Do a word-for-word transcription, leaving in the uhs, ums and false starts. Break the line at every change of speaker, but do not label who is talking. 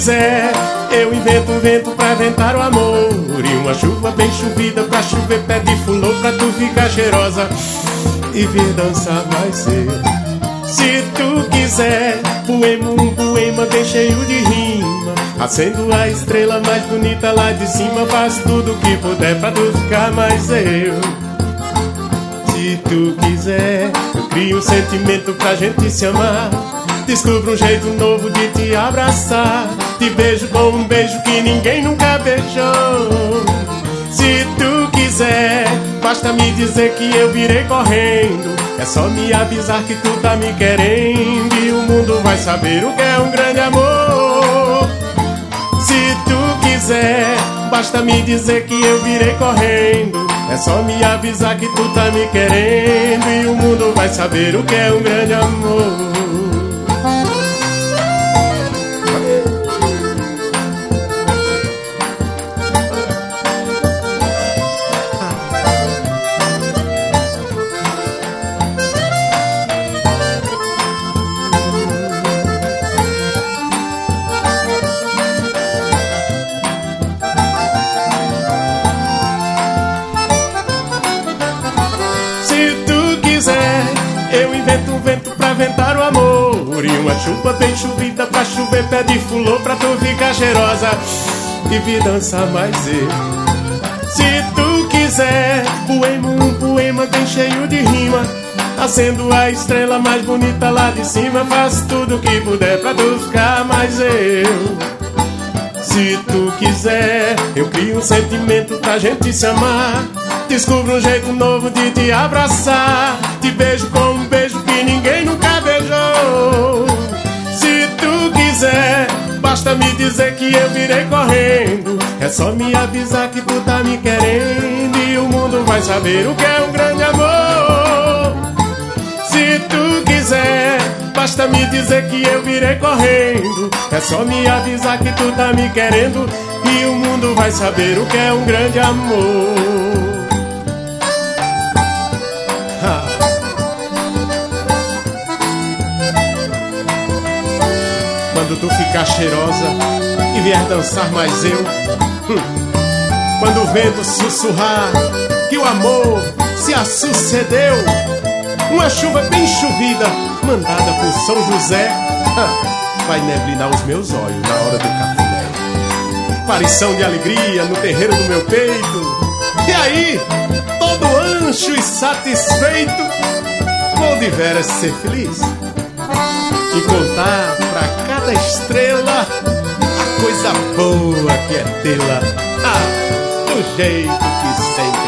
quiser, eu invento um vento pra ventar o amor, e uma chuva bem chovida pra chover pé de fulô, pra tu ficar cheirosa e vir dançar mais cedo. Se tu quiser, poema, um poema bem cheio de rima, acendo a estrela mais bonita lá de cima, faço tudo que puder pra tu ficar mais eu. Se tu quiser, eu crio um sentimento pra gente se amar, descubro um jeito novo de te abraçar, te beijo com um beijo que ninguém nunca beijou. Se tu quiser, basta me dizer que eu virei correndo, é só me avisar que tu tá me querendo, e o mundo vai saber o que é um grande amor. Se tu quiser, basta me dizer que eu virei correndo, é só me avisar que tu tá me querendo, e o mundo vai saber o que é um grande amor. Eu invento um vento pra ventar o amor, e uma chuva bem chovida pra chover pé de fulô, pra tu ficar cheirosa e vir dançar mais eu. Se tu quiser, poema, um poema bem cheio de rima, acendo a estrela mais bonita lá de cima, faço tudo que puder pra tu ficar mais eu. Se tu quiser, eu crio um sentimento pra gente se amar, descubro um jeito novo de te abraçar, te beijo com um beijo que ninguém nunca beijou. Se tu quiser, basta me dizer que eu virei correndo, é só me avisar que tu tá me querendo, e o mundo vai saber o que é um grande amor. Se tu quiser, basta me dizer que eu virei correndo, é só me avisar que tu tá me querendo, e o mundo vai saber o que é um grande amor. Quando tu ficar cheirosa e vier dançar mais eu, hum. Quando o vento sussurrar que o amor se sucedeu, uma chuva bem chovida mandada por São José, vai neblinar os meus olhos na hora do cafuné. Aparição de alegria no terreiro do meu peito, e aí, todo ancho e satisfeito, vou de veras ser feliz e contar pra cada estrela a coisa boa que é tê-la, ah, do jeito que sempre